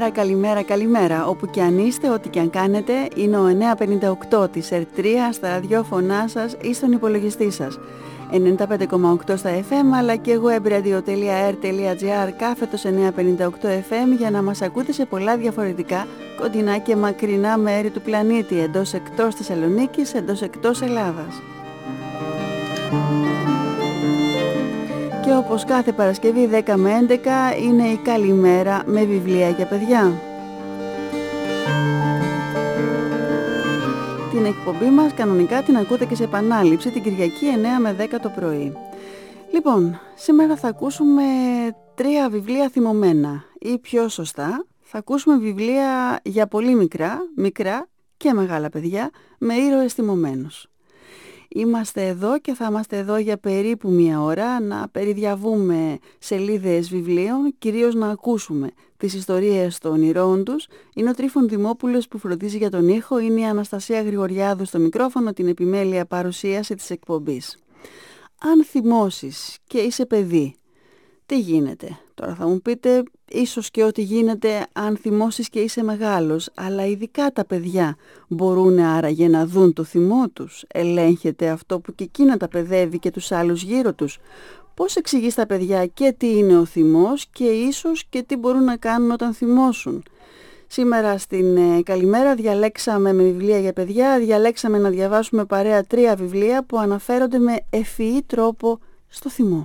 καλημέρα, όπου και αν είστε, ό,τι και αν κάνετε, είναι ο 958 της R3 στα ραδιόφωνά σας ή στον υπολογιστή σας. 95,8 στα FM, αλλά και webradio.r.gr κάθετος 958 FM για να μας ακούτε σε πολλά διαφορετικά, κοντινά και μακρινά μέρη του πλανήτη, εντός εκτός Θεσσαλονίκης, εντός εκτός Ελλάδας. Και όπως κάθε Παρασκευή 10 με 11 είναι η καλημέρα με βιβλία για παιδιά. Την εκπομπή μας κανονικά την ακούτε και σε επανάληψη την Κυριακή 9 με 10 το πρωί. Λοιπόν, σήμερα θα ακούσουμε 3 βιβλία θυμωμένα, ή πιο σωστά θα ακούσουμε βιβλία για πολύ μικρά και μεγάλα παιδιά με ήρωες θυμωμένους. Είμαστε εδώ και θα είμαστε εδώ για περίπου 1 ώρα να περιδιαβούμε σελίδες βιβλίων, κυρίως να ακούσουμε τις ιστορίες των ηρώων τους. Είναι ο Τρίφων Δημόπουλος που φροντίζει για τον ήχο, είναι η Αναστασία Γρηγοριάδου στο μικρόφωνο, την επιμέλεια παρουσίαση της εκπομπής. Αν θυμώσεις και είσαι παιδί, τι γίνεται? Τώρα θα μου πείτε, ίσως και ό,τι γίνεται αν θυμώσεις και είσαι μεγάλος, αλλά ειδικά τα παιδιά μπορούν άραγε να δουν το θυμό τους? Ελέγχεται αυτό που και εκείνα τα παιδεύει και τους άλλους γύρω τους? Πώς εξηγείς στα παιδιά και τι είναι ο θυμός και ίσως και τι μπορούν να κάνουν όταν θυμώσουν? Σήμερα στην καλημέρα διαλέξαμε με βιβλία για παιδιά, διαλέξαμε να διαβάσουμε παρέα 3 βιβλία που αναφέρονται με ευφυή τρόπο στο θυμό.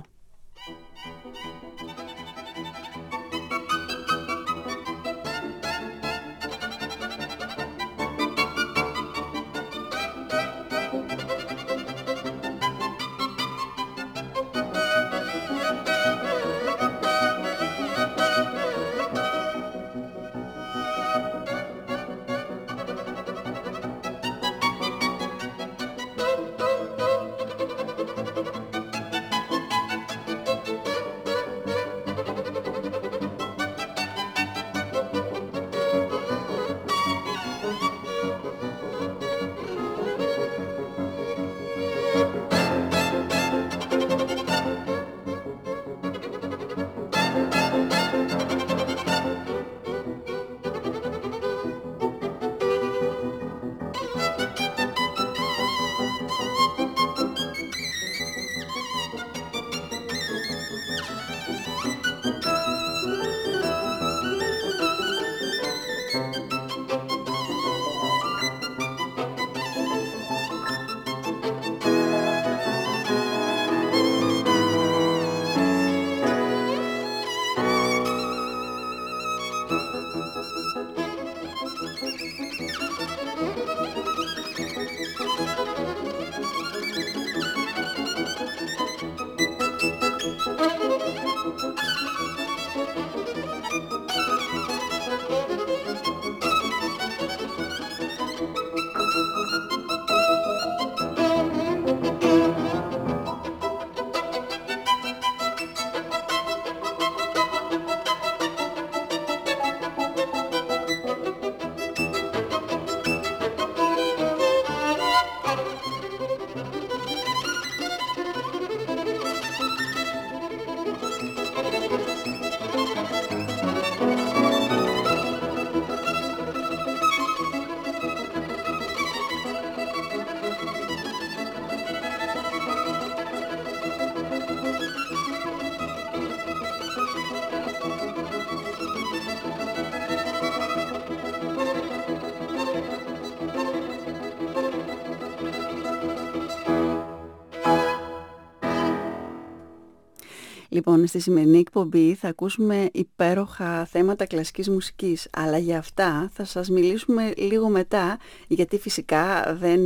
Λοιπόν, στη σημερινή εκπομπή θα ακούσουμε υπέροχα θέματα κλασικής μουσικής, αλλά για αυτά θα σας μιλήσουμε λίγο μετά, γιατί φυσικά δεν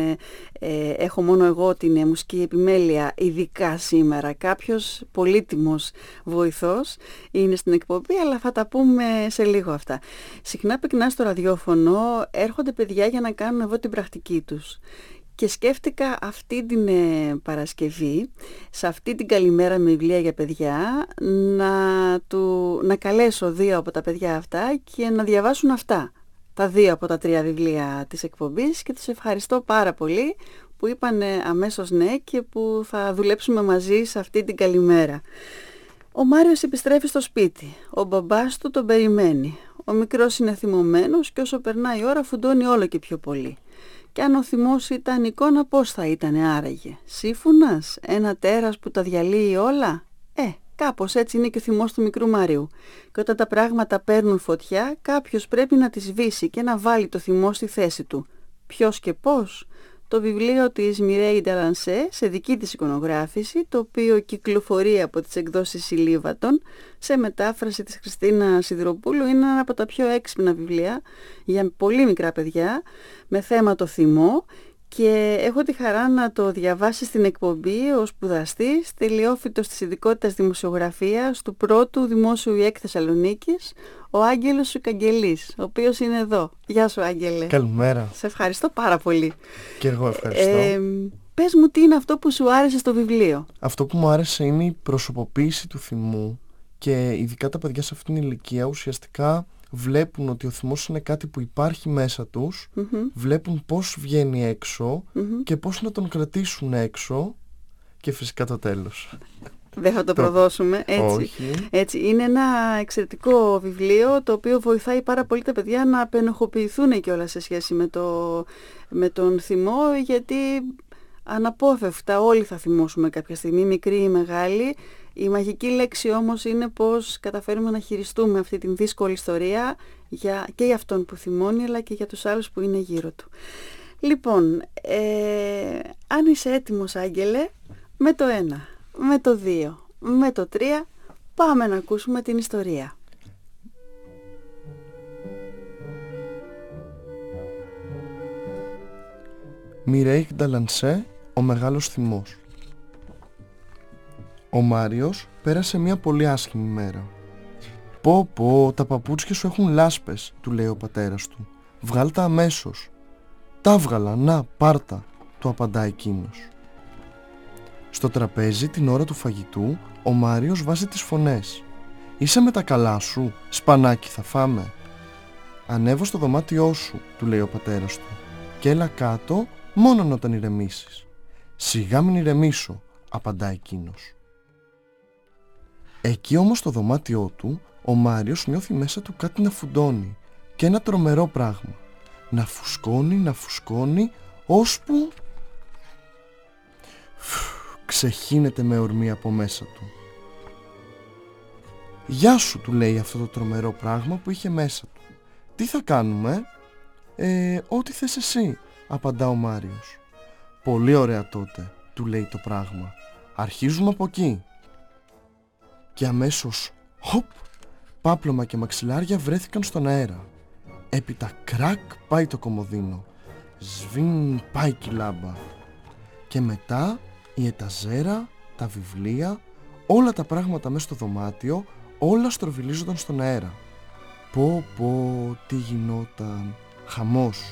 έχω μόνο εγώ την μουσική επιμέλεια, ειδικά σήμερα. Κάποιος πολύτιμος βοηθός είναι στην εκπομπή, αλλά θα τα πούμε σε λίγο αυτά. Συχνά πυκνά στο ραδιόφωνο έρχονται παιδιά για να κάνουν εδώ την πρακτική τους. Και σκέφτηκα αυτή την Παρασκευή, σε αυτή την καλημέρα με βιβλία για παιδιά, να καλέσω 2 από τα παιδιά αυτά και να διαβάσουν αυτά, τα 2 από τα 3 βιβλία της εκπομπής, και τους ευχαριστώ πάρα πολύ που είπαν αμέσως ναι και που θα δουλέψουμε μαζί σε αυτή την καλημέρα. Ο Μάριος επιστρέφει στο σπίτι, ο μπαμπάς του τον περιμένει. Ο μικρός είναι θυμωμένος και όσο περνάει η ώρα φουντώνει όλο και πιο πολύ. Και αν ο θυμός ήταν εικόνα, πώς θα ήτανε άραγε? Σύμφωνας, ένα τέρας που τα διαλύει όλα? Κάπως έτσι είναι και ο θυμός του μικρού Μάριου. Και όταν τα πράγματα παίρνουν φωτιά, κάποιος πρέπει να τη σβήσει και να βάλει το θυμό στη θέση του. Ποιος και πώς? Το βιβλίο της Mireille Delancey σε δική της εικονογράφηση, το οποίο κυκλοφορεί από τις εκδόσεις Ηλίβατων, σε μετάφραση της Χριστίνα Σιδηροπούλου, είναι ένα από τα πιο έξυπνα βιβλία για πολύ μικρά παιδιά, με θέμα το θυμό, και έχω τη χαρά να το διαβάσει στην εκπομπή ο σπουδαστής, τελειόφοιτος της ειδικότητας δημοσιογραφίας του πρώτου Δημόσιου ΙΕΚ Θεσσαλονίκης, ο Άγγελος Σουκαγγελής, ο οποίος είναι εδώ. Γεια σου, Άγγελε. Καλημέρα. Σε ευχαριστώ πάρα πολύ. Και εγώ ευχαριστώ. Πες μου, τι είναι αυτό που σου άρεσε στο βιβλίο? Αυτό που μου άρεσε είναι η προσωποποίηση του θυμού, και ειδικά τα παιδιά σε αυτήν την ηλικία ουσιαστικά βλέπουν ότι ο θυμός είναι κάτι που υπάρχει μέσα τους, βλέπουν πώς βγαίνει έξω και πώς να τον κρατήσουν έξω, και φυσικά το τέλος. Δεν θα το προδώσουμε, έτσι. Όχι. Έτσι. Είναι ένα εξαιρετικό βιβλίο, το οποίο βοηθάει πάρα πολύ τα παιδιά να απενοχοποιηθούν κιόλας σε σχέση με τον θυμό, γιατί αναπόφευκτα όλοι θα θυμώσουμε κάποια στιγμή, μικροί ή μεγάλοι. Η μαγική λέξη όμως είναι πώς καταφέρουμε να χειριστούμε αυτή την δύσκολη ιστορία και για αυτόν που θυμώνει, αλλά και για τους άλλους που είναι γύρω του. Λοιπόν, αν είσαι έτοιμος, Άγγελε, με το 1, με το 2, με το 3, πάμε να ακούσουμε την ιστορία. Mireille Delancey, ο μεγάλος θυμός. Ο Μάριος πέρασε μια πολύ άσχημη μέρα. «Πω, τα παπούτσια σου έχουν λάσπες», του λέει ο πατέρας του. «Βγάλ' τα αμέσως». «Τα βγάλα, να, πάρτα», του απαντά εκείνος. Στο τραπέζι την ώρα του φαγητού, ο Μάριος βάζει τις φωνές. «Είσαι με τα καλά σου, σπανάκι θα φάμε». «Ανέβω στο δωμάτιό σου», του λέει ο πατέρας του, «και έλα κάτω μόνον όταν ηρεμήσεις». «Σιγά μην ηρεμήσω», απαντά εκείνος. Εκεί όμως στο δωμάτιό του, ο Μάριος νιώθει μέσα του κάτι να φουντώνει, και ένα τρομερό πράγμα. Να φουσκώνει, ώσπου ξεχύνεται με ορμή από μέσα του. «Γεια σου», του λέει αυτό το τρομερό πράγμα που είχε μέσα του. «Τι θα κάνουμε?» «Ό,τι θες εσύ», απαντά ο Μάριος. «Πολύ ωραία τότε», του λέει το πράγμα. «Αρχίζουμε από εκεί». Και αμέσως, χοπ, πάπλωμα και μαξιλάρια βρέθηκαν στον αέρα. Έπειτα κρακ πάει το κομοδίνο. Σβιν πάει η λάμπα. Και μετά η εταζέρα, τα βιβλία, όλα τα πράγματα μέσα στο δωμάτιο, όλα στροβιλίζονταν στον αέρα. Πω, τι γινόταν. Χαμός.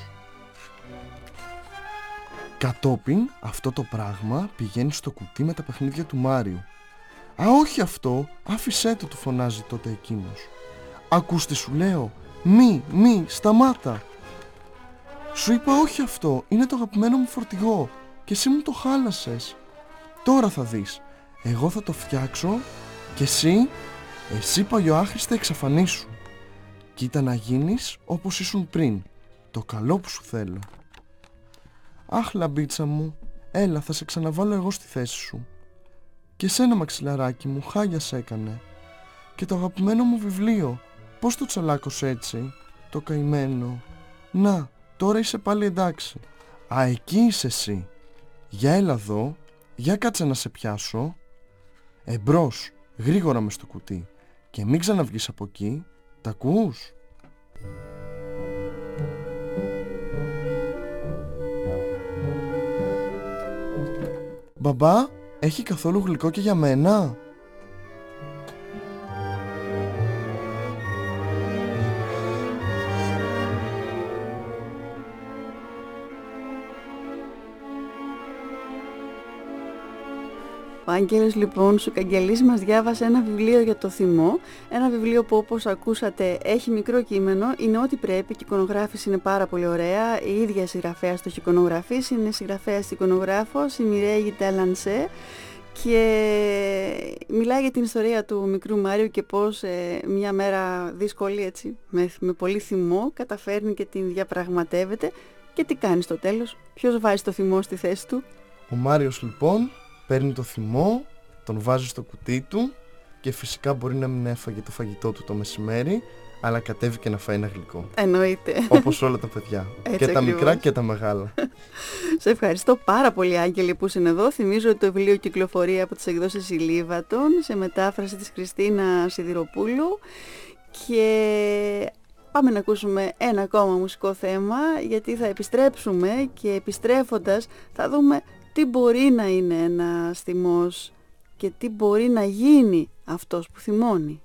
Κατόπιν αυτό το πράγμα πηγαίνει στο κουτί με τα παιχνίδια του Μάριου. «Α, όχι αυτό, άφησέ το», του φωνάζει τότε εκείνος. «Ακούς τι σου λέω, μη, σταμάτα». «Σου είπα όχι αυτό, είναι το αγαπημένο μου φορτηγό και εσύ μου το χάλασες. Τώρα θα δεις, εγώ θα το φτιάξω και εσύ παλιοάχρηστα εξαφανίσου. Κοίτα να γίνεις όπως ήσουν πριν, το καλό που σου θέλω». «Αχ, λαμπίτσα μου, έλα, θα σε ξαναβάλω εγώ στη θέση σου. Και σένα, μαξιλαράκι μου, χάλια σ' έκανε. Και το αγαπημένο μου βιβλίο, πώς το τσαλάκωσε έτσι, το καημένο. Να, τώρα είσαι πάλι εντάξει. Α, εκεί είσαι εσύ. Για έλα εδώ, για κάτσε να σε πιάσω. Εμπρός, γρήγορα μες στο κουτί. Και μην ξαναβγείς από εκεί, τα ακούς?» «Μπαμπά, έχει καθόλου γλυκό και για μένα?» Ο Άγγελος λοιπόν Σουκαγγελής μας διάβασε ένα βιβλίο για το θυμό, ένα βιβλίο που όπως ακούσατε έχει μικρό κείμενο, είναι ό,τι πρέπει και η εικονογράφηση είναι πάρα πολύ ωραία, η ίδια συγγραφέας το έχει εικονογραφήσει, είναι συγγραφέας εικονογράφος, η Mireille Delancey, και μιλάει για την ιστορία του μικρού Μάριου και πώς μια μέρα δύσκολη, έτσι, με πολύ θυμό, καταφέρνει και την διαπραγματεύεται. Και τι κάνει στο τέλος? Ποιος βάζει το θυμό στη θέση του? Ο Μάριος λοιπόν παίρνει το θυμό, τον βάζει στο κουτί του και φυσικά μπορεί να μην έφαγε το φαγητό του το μεσημέρι, αλλά κατέβηκε να φάει ένα γλυκό. Εννοείται. Όπως όλα τα παιδιά. Έτσι και τα ακριβώς. μικρά και τα μεγάλα. Σε ευχαριστώ πάρα πολύ, Άγγελη, που είσαι εδώ. Θυμίζω ότι το βιβλίο κυκλοφορεί από τις εκδόσεις Ηλίβατον σε μετάφραση της Χριστίνα Σιδηροπούλου. Και πάμε να ακούσουμε ένα ακόμα μουσικό θέμα, γιατί θα επιστρέψουμε και επιστρέφοντας θα δούμε τι μπορεί να είναι ένας θυμός και τι μπορεί να γίνει αυτός που θυμώνει.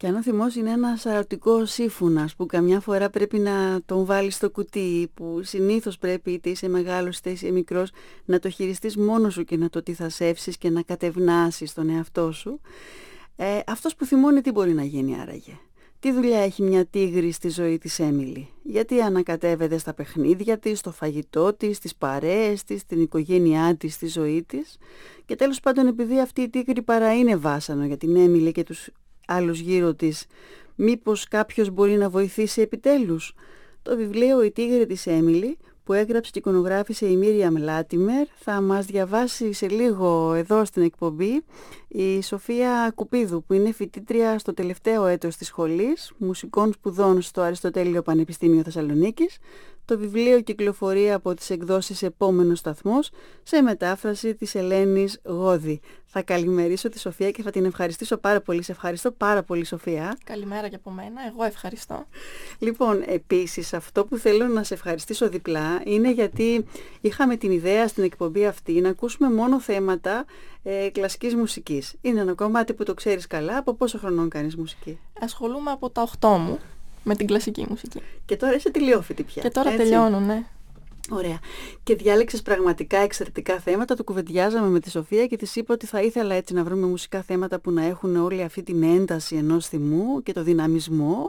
Και αν ο θυμός είναι ένας αρωτικός σύμφωνας που καμιά φορά πρέπει να τον βάλεις στο κουτί, που συνήθως πρέπει, είτε είσαι μεγάλος είτε είσαι μικρός, να το χειριστείς μόνος σου και να το τυθασεύσεις και να κατευνάσεις τον εαυτό σου, αυτός που θυμώνει τι μπορεί να γίνει άραγε? Τι δουλειά έχει μια τίγρη στη ζωή της Έμιλι? Γιατί ανακατεύεται στα παιχνίδια της, στο φαγητό της, στις παρέες της, στην οικογένειά της, στη ζωή της? Και τέλος πάντων, επειδή αυτή η τίγρη παρά είναι βάσανο για την Έμιλι και τους άλλους γύρω της, μήπως κάποιος μπορεί να βοηθήσει επιτέλους? Το βιβλίο «Η τίγρη της Έμιλι», που έγραψε και εικονογράφησε η Μίριαμ Λάτιμερ, θα μας διαβάσει σε λίγο εδώ στην εκπομπή η Σοφία Κουπίδου, που είναι φοιτήτρια στο τελευταίο έτος της σχολής μουσικών σπουδών στο Αριστοτέλειο Πανεπιστήμιο Θεσσαλονίκης. Το βιβλίο κυκλοφορεί από τις εκδόσεις Επόμενος Σταθμός σε μετάφραση της Ελένης Γόδη. Θα καλημερίσω τη Σοφία και θα την ευχαριστήσω πάρα πολύ. Σε ευχαριστώ πάρα πολύ, Σοφία. Καλημέρα και από μένα. Εγώ ευχαριστώ. Λοιπόν, επίσης αυτό που θέλω να σε ευχαριστήσω διπλά είναι γιατί είχαμε την ιδέα στην εκπομπή αυτή να ακούσουμε μόνο θέματα κλασικής μουσικής. Είναι ένα κομμάτι που το ξέρεις καλά. Από πόσο χρονών κάνεις μουσική? Ασχολούμαι από τα 8 μου με την κλασική μουσική. Και τώρα είσαι τελειόφοιτη πια. Και τώρα τελειώνω, ναι. Ωραία. Και διάλεξες πραγματικά εξαιρετικά θέματα. Το κουβεντιάζαμε με τη Σοφία και της είπα ότι θα ήθελα έτσι να βρούμε μουσικά θέματα που να έχουν όλη αυτή την ένταση ενός θυμού και το δυναμισμό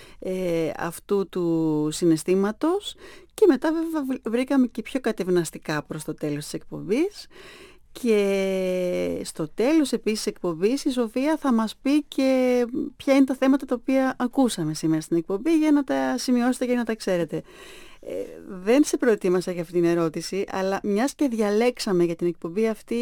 αυτού του συναισθήματος. Και μετά βέβαια βρήκαμε και πιο κατευναστικά προς το τέλος της εκπομπής. Και στο τέλος επίσης της εκπομπής η Σοφία θα μας πει και ποια είναι τα θέματα τα οποία ακούσαμε σήμερα στην εκπομπή, για να τα σημειώσετε και να τα ξέρετε. Δεν σε προετοίμασα για αυτή την ερώτηση, αλλά μιας και διαλέξαμε για την εκπομπή αυτή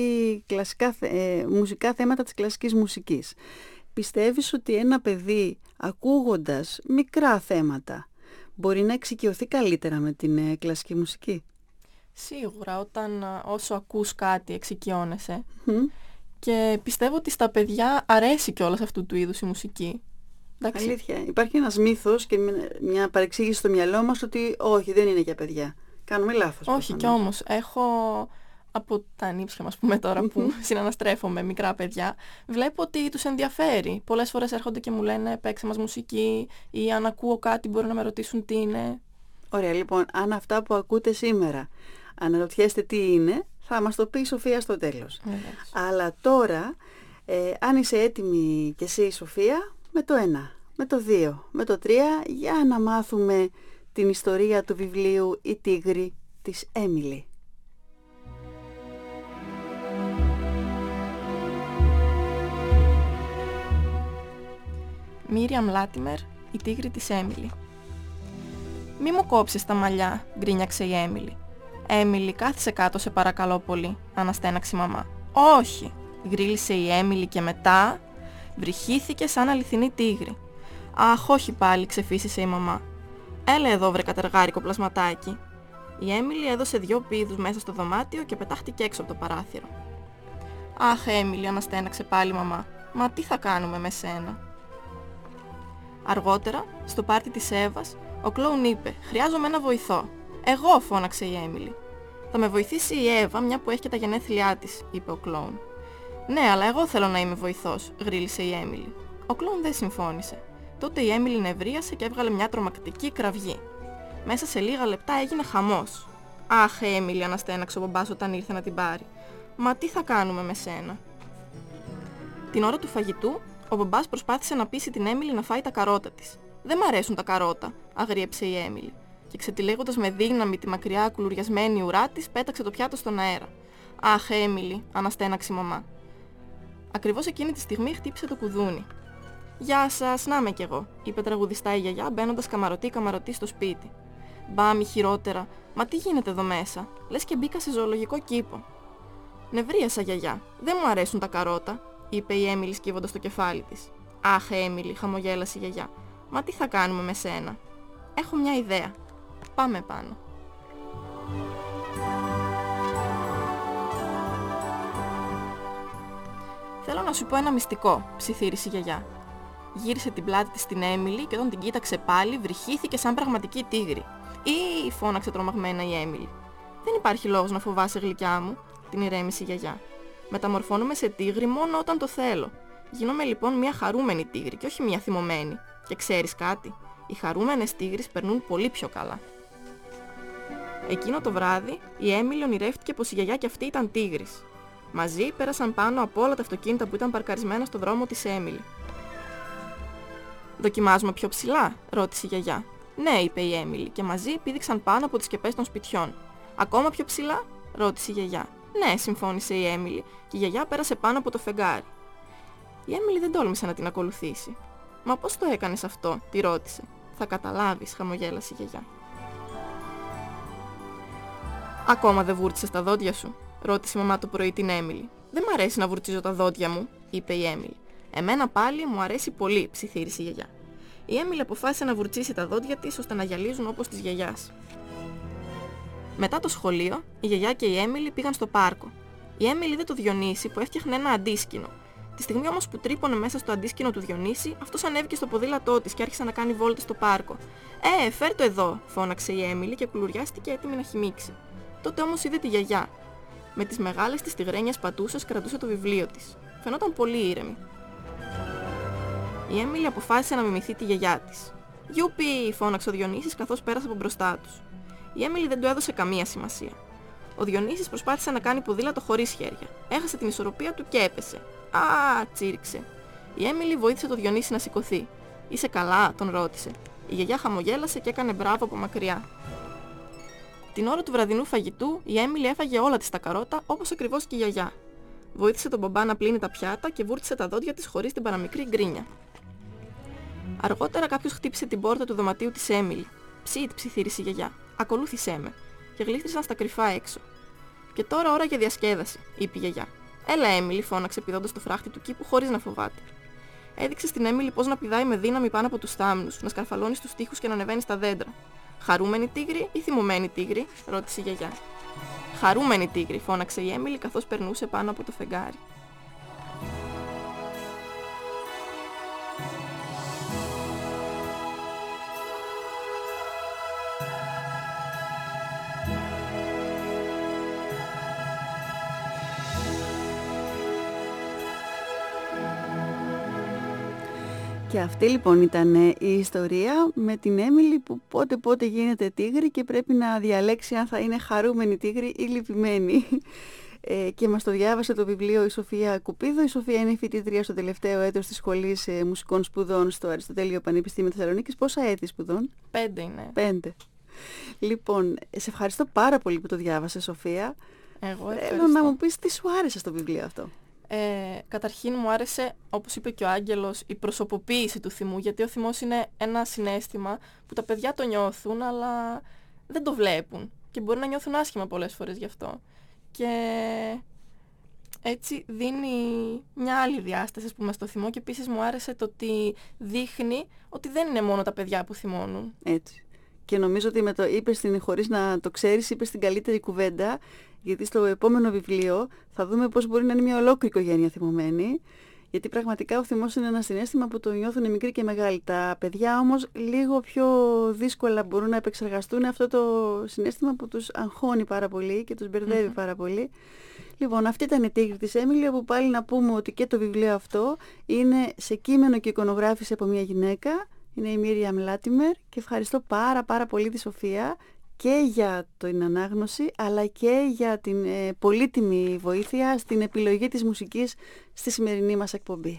μουσικά θέματα της κλασικής μουσικής, πιστεύεις ότι ένα παιδί ακούγοντας μικρά θέματα μπορεί να εξοικειωθεί καλύτερα με την κλασική μουσική? Σίγουρα, όσο ακούς κάτι εξοικειώνεσαι. Και πιστεύω ότι στα παιδιά αρέσει κιόλας αυτού του είδους η μουσική. Εντάξει. Αλήθεια. Υπάρχει ένας μύθος και μια παρεξήγηση στο μυαλό μας ότι όχι, δεν είναι για παιδιά. Κάνουμε λάθος. Όχι, κι όμως έχω από τα νύψια μας πούμε τώρα που συναναστρέφω με μικρά παιδιά, βλέπω ότι τους ενδιαφέρει. Πολλές φορές έρχονται και μου λένε παίξε μας μουσική, ή αν ακούω κάτι μπορεί να με ρωτήσουν τι είναι. Ωραία, λοιπόν, αν αυτά που ακούτε σήμερα αναρωτιέστε τι είναι, θα μας το πει η Σοφία στο τέλος. Αλλά τώρα, αν είσαι έτοιμη κι εσύ, Σοφία, με το 1, με το 2, με το 3, για να μάθουμε την ιστορία του βιβλίου «Η τίγρη της Έμιλι». Μίριαμ Λάτιμερ, «Η τίγρη της Έμιλι». «Μη μου κόψεις τα μαλλιά», γκρίνιαξε η Έμιλι. «Έμιλι, κάθισε κάτω σε παρακαλώ πολύ», αναστέναξε η μαμά. «Όχι», γρίλησε η Έμιλι και μετά βρυχήθηκε σαν αληθινή τίγρη. «Αχ, όχι πάλι», ξεφύσισε η μαμά. «Έλα εδώ, βρε κατεργάρικο πλασματάκι». Η Έμιλι έδωσε 2 πήδους μέσα στο δωμάτιο και πετάχτηκε έξω από το παράθυρο. «Αχ, Έμιλι», αναστέναξε πάλι η μαμά. «Μα τι θα κάνουμε με σένα?» Αργότερα, στο πάρτι της Εύας, ο κλόουν είπε «Χρειάζομαι ένα βοηθό». «Εγώ», φώναξε η Έμιλι. «Θα με βοηθήσει η Εύα, μια που έχει και τα γενέθλιά της», είπε ο κλόουν. «Ναι, αλλά εγώ θέλω να είμαι βοηθός», γρίλησε η Έμιλι. Ο κλόουν δεν συμφώνησε. Τότε η Έμιλι νευρίασε και έβγαλε μια τρομακτική κραυγή. Μέσα σε λίγα λεπτά έγινε χαμός. «Αχ, Έμιλι», αναστέναξε ο μπαμπάς όταν ήρθε να την πάρει. «Μα τι θα κάνουμε με σένα?» Την ώρα του φαγητού, ο μπαμπάς προσπάθησε να πείσει την Έμιλι να φάει τα καρότα της. «Δεν μ' αρέσουν τα καρότα», αγρίεψε η Έμιλι. Και ξετυλίγοντας με δύναμη τη μακριά κουλουριασμένη ουρά της, πέταξε το πιάτο στον αέρα. «Αχ, Έμιλι», αναστέναξε η μαμά. Ακριβώς εκείνη τη στιγμή χτύπησε το κουδούνι. «Γεια σας, να είμαι κι εγώ», είπε τραγουδιστά η γιαγιά, μπαίνοντας καμαρωτή στο σπίτι. «Μπάμι, χειρότερα. Μα τι γίνεται εδώ μέσα? Λες και μπήκα σε ζωολογικό κήπο». «Νευρίασα, γιαγιά. Δεν μου αρέσουν τα καρότα», είπε η Έμιλι σκύβοντας το κεφάλι της. «Αχ, Έμιλι», χαμογέλασε η γιαγιά. «Μα τι θα κάνουμε με σένα?» «Έχω μια ιδέα. Πάμε πάνω». «Θέλω να σου πω ένα μυστικό», ψιθύρισε η γιαγιά. Γύρισε την πλάτη της στην Έμιλι και όταν την κοίταξε πάλι βρυχήθηκε σαν πραγματική τίγρη. «Ή», φώναξε τρομαγμένα η Έμιλι. «Δεν υπάρχει λόγος να φοβάσαι, γλυκιά μου», την ηρέμησε η γιαγιά. «Μεταμορφώνομαι σε τίγρη μόνο όταν το θέλω. Γίνομαι λοιπόν μια χαρούμενη τίγρη και όχι μια θυμωμένη. Και ξέρεις κάτι, οι χαρούμενες τίγρεις περνούν πολύ πιο καλά. Εκείνο το βράδυ η Έμιλι ονειρεύτηκε πως η γιαγιά και αυτή ήταν τίγρης. Μαζί πέρασαν πάνω από όλα τα αυτοκίνητα που ήταν παρκαρισμένα στο δρόμο της Έμιλι. «Δοκιμάζουμε πιο ψηλά?» ρώτησε η γιαγιά. «Ναι», είπε η Έμιλι και μαζί πήδηξαν πάνω από τις σκεπές των σπιτιών. «Ακόμα πιο ψηλά?» ρώτησε η γιαγιά. «Ναι», συμφώνησε η Έμιλι και η γιαγιά πέρασε πάνω από το φεγγάρι. Η Έμιλι δεν τόλμησε να την ακολουθήσει. «Μα πώς το έκανες αυτό?» τη ρώτησε. «Θα καταλάβεις», χαμογέλασε η γιαγιά. «Ακόμα δεν βούρτσες τα δόντια σου?» ρώτησε η μαμά το πρωί την Έμιλι. «Δεν μ' αρέσει να βουρτσίζω τα δόντια μου», είπε η Έμιλι. «Εμένα πάλι μου αρέσει πολύ», ψιθύρισε η γιαγιά. Η Έμιλι αποφάσισε να βουρτσίσει τα δόντια της ώστε να γυαλίζουν όπως της γιαγιάς. Μετά το σχολείο, η γιαγιά και η Έμιλι πήγαν στο πάρκο. Η Έμιλι είδε το Διονύση που έφτιαχνε ένα αντίσκηνο. Τη στιγμή όμως που τρύπωνε μέσα στο αντίσκηνο του Διονύση, αυτός ανέβηκε στο ποδήλατό της και άρχισε να κάνει βόλτες στο πάρκο. Φέρ' το εδώ», φώναξε η Έμιλι και κουλουριάστηκε έτοιμη να χυμίξει. Τότε όμως είδε τη γιαγιά. Με τις μεγάλες της τυγρένιες πατούσες κρατούσε το βιβλίο της. Φαινόταν πολύ ήρεμη. Η Έμιλι αποφάσισε να μιμηθεί τη γιαγιά της. «Γιούπι», φώναξε ο Διονύσης καθώς πέρασε από μπροστά τους. Η Έμιλι δεν του έδωσε καμία σημασία. Ο Διονύσης προσπάθησε να κάνει ποδήλατο χωρίς χέρια. Έχασε την ισορροπία του και έπεσε. «Α», τσίριξε. Η Έμιλι βοήθησε το Διονύση να σηκωθεί. «Είσαι καλά?» τον ρώτησε. Η γιαγιά χαμογέλασε και έκανε μπράβο από μακριά. Την ώρα του βραδινού φαγητού, η Έμιλι έφαγε όλα της τα καρότα, όπως ακριβώς και η γιαγιά. Βοήθησε τον μπαμπά να πλύνει τα πιάτα και βούρτισε τα δόντια της χωρίς την παραμικρή γκρίνια. Αργότερα κάποιος χτύπησε την πόρτα του δωματίου της Έμιλι. «Ψιτ», ψιθύρισε η γιαγιά. «Ακολούθησέ με». Και γλίστρησαν στα κρυφά έξω. «Και τώρα ώρα για διασκέδαση», είπε η γιαγιά. «Έλα, Έμιλι», φώναξε πηδώντας το φράχτη του κήπου χωρίς να φοβάται. Έδειξε στην Έμιλι πώς να πηδάει με δύναμη πάνω από τους θάμνους, να σκαρφαλώνει στους τοίχους και να ανεβαίνει στα δέντρα. «Χαρούμενη τίγρη ή θυμωμένη τίγρη?» ρώτησε η γιαγιά. «Χαρούμενη τίγρη», φώναξε η Έμιλι καθώς περνούσε πάνω από το φεγγάρι. Και αυτή λοιπόν ήταν η ιστορία με την Έμιλι που πότε γίνεται τίγρη και πρέπει να διαλέξει αν θα είναι χαρούμενη τίγρη ή λυπημένη. Και μας το διάβασε το βιβλίο η Σοφία Κουπίδου. Η Σοφία είναι φοιτήτρια στο τελευταίο έτος της Σχολής Μουσικών Σπουδών στο Αριστοτέλειο Πανεπιστήμιο Θεσσαλονίκης. Πόσα έτη σπουδών? 5 είναι. 5. Λοιπόν, σε ευχαριστώ πάρα πολύ που το διάβασες, Σοφία. Εγώ ευχαριστώ. Θέλω να μου πεις τι σου άρεσε στο βιβλίο αυτό. Καταρχήν μου άρεσε, όπως είπε και ο Άγγελος, η προσωποποίηση του θυμού, γιατί ο θυμός είναι ένα συναίσθημα που τα παιδιά το νιώθουν, αλλά δεν το βλέπουν και μπορεί να νιώθουν άσχημα πολλές φορές γι' αυτό. Και έτσι δίνει μια άλλη διάσταση, ας πούμε, στο θυμό και επίσης μου άρεσε το ότι δείχνει ότι δεν είναι μόνο τα παιδιά που θυμώνουν. Έτσι. Και νομίζω ότι με το είπες χωρίς να το ξέρεις, είπες την καλύτερη κουβέντα, γιατί στο επόμενο βιβλίο θα δούμε πώς μπορεί να είναι μια ολόκληρη οικογένεια θυμωμένη, γιατί πραγματικά ο θυμός είναι ένα συναίσθημα που το νιώθουν οι μικροί και οι μεγάλοι. Τα παιδιά όμως λίγο πιο δύσκολα μπορούν να επεξεργαστούν αυτό το συναίσθημα που τους αγχώνει πάρα πολύ και τους μπερδεύει πάρα πολύ. Λοιπόν, αυτή ήταν η Τίγρη της Έμιλι, όπου πάλι να πούμε ότι και το βιβλίο αυτό είναι σε κείμενο και εικονογράφηση από μια γυναίκα. Είναι η Μίριαμ Λάτιμερ και ευχαριστώ πάρα πολύ τη Σοφία και για την ανάγνωση αλλά και για την πολύτιμη βοήθεια στην επιλογή της μουσικής στη σημερινή μας εκπομπή.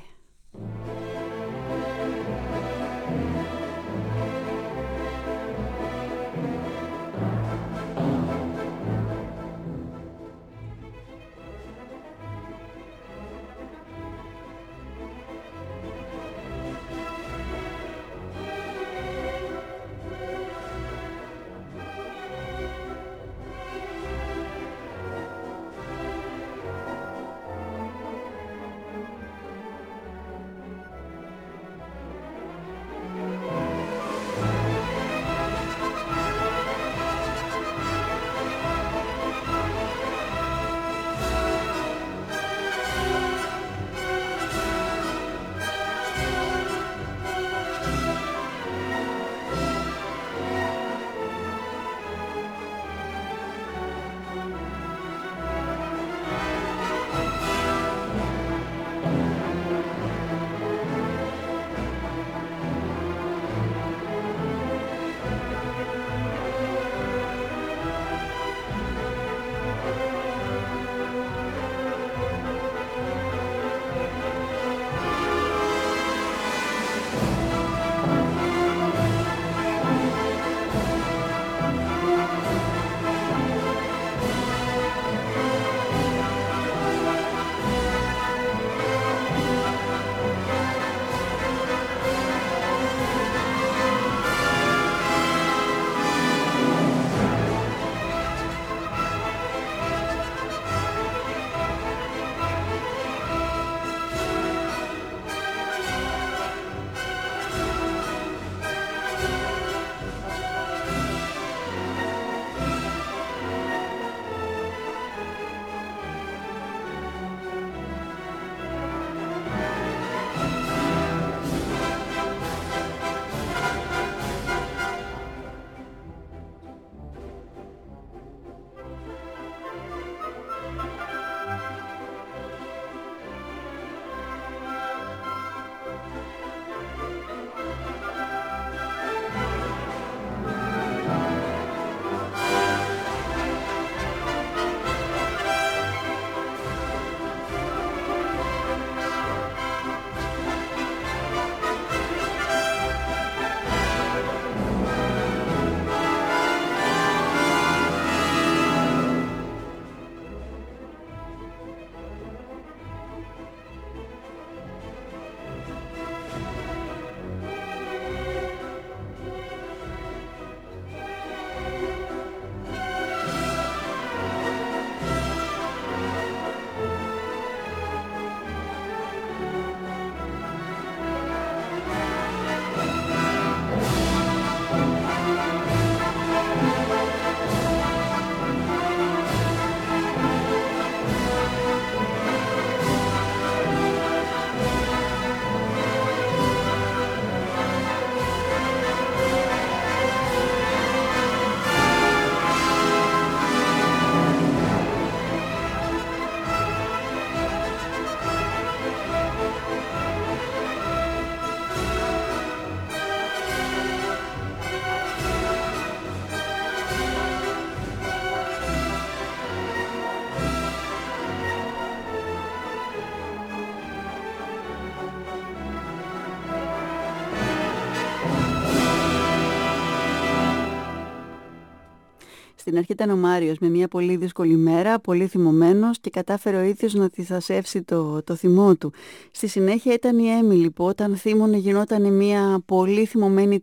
Στην αρχή ήταν ο Μάριος με μια πολύ δύσκολη μέρα, πολύ θυμωμένος και κατάφερε ο ίδιος να θυσιάσει το θυμό του. Στη συνέχεια ήταν η Έμιλι που όταν θύμωνε γινόταν μια πολύ θυμωμένη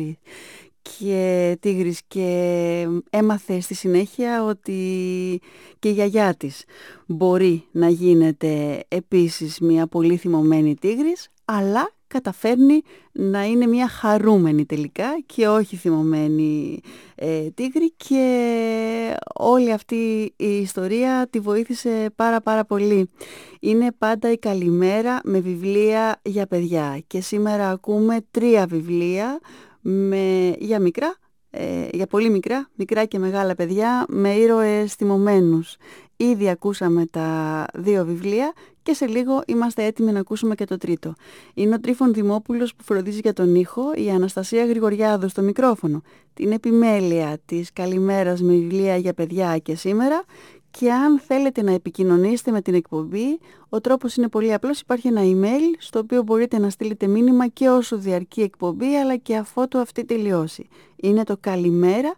τίγρης και έμαθε στη συνέχεια ότι και η γιαγιά της μπορεί να γίνεται επίσης μια πολύ θυμωμένη τίγρης, αλλά καταφέρνει να είναι μια χαρούμενη τελικά και όχι θυμωμένη τίγρη, και όλη αυτή η ιστορία τη βοήθησε πάρα πολύ. Είναι πάντα η καλημέρα με βιβλία για παιδιά και σήμερα ακούμε 3 βιβλία για μικρά, για πολύ μικρά και μεγάλα παιδιά, με ήρωες θυμωμένους. Ήδη ακούσαμε τα 2 βιβλία και σε λίγο είμαστε έτοιμοι να ακούσουμε και το τρίτο. Είναι ο Τρίφων Δημόπουλος που φροντίζει για τον ήχο, η Αναστασία Γρηγοριάδου στο μικρόφωνο, την επιμέλεια της καλημέρας με βιβλία για παιδιά και σήμερα. Και αν θέλετε να επικοινωνήσετε με την εκπομπή, ο τρόπος είναι πολύ απλός. Υπάρχει ένα email στο οποίο μπορείτε να στείλετε μήνυμα και όσο διαρκεί η εκπομπή, αλλά και αφότου αυτή τελειώσει. Είναι το καλημέρα